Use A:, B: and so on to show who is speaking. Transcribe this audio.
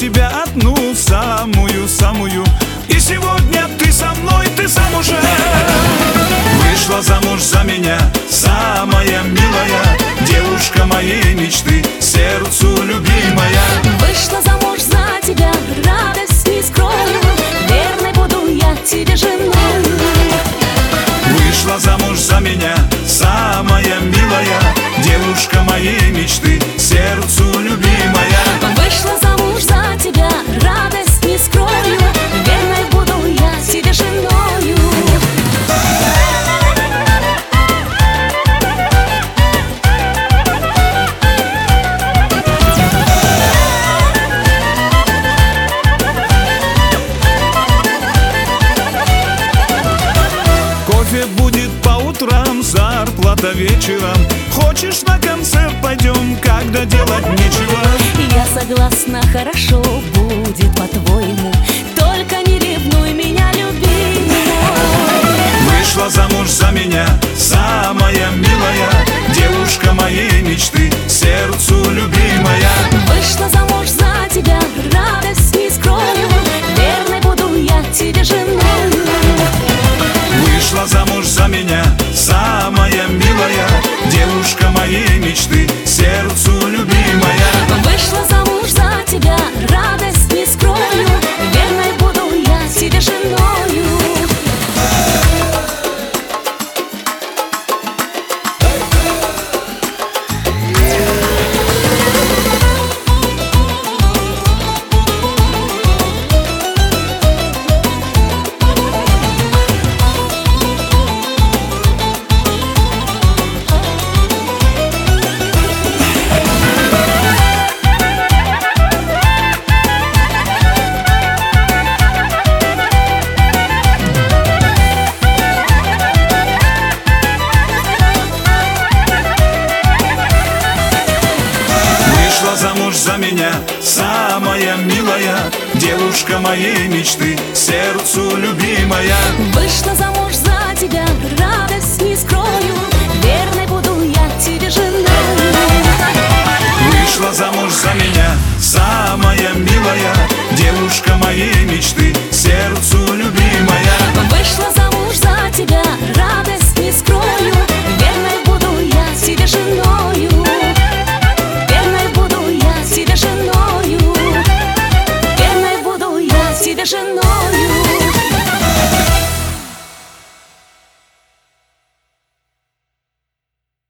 A: тебя одну, самую-самую. И сегодня ты со мной, ты замужем. Вышла замуж за меня, самая милая девушка моей мечты, сердцу любимая.
B: Вышла замуж за тебя, радость не скрою, верной буду я тебе женой.
A: Вышла замуж за меня, самая милая девушка моей мечты, сердцу любимая.
B: Вышла замуж за тебя, радость не скрою, верной буду я тебе женою.
A: Кофе будет по утрам, зарплата вечером. Хочешь, на концерт пойдем, когда делать нечего?
B: Я согласна, хорошо будет по-твоему, только не ревнуй меня, любимый.
A: Вышла замуж за меня, самая милая девушка моей мечты, сердцу любимая.
B: Вышла замуж за тебя, радость не скрою, верной буду я тебе женою.
A: Вышла замуж за меня, самая милая девушка моей мечты, сердцу любимая.
B: Вышла замуж за тебя, радость не скрою, верной буду я тебе женою.
A: Вышла замуж за меня, самая милая девушка моей мечты, сердцу любимая.
B: Вышла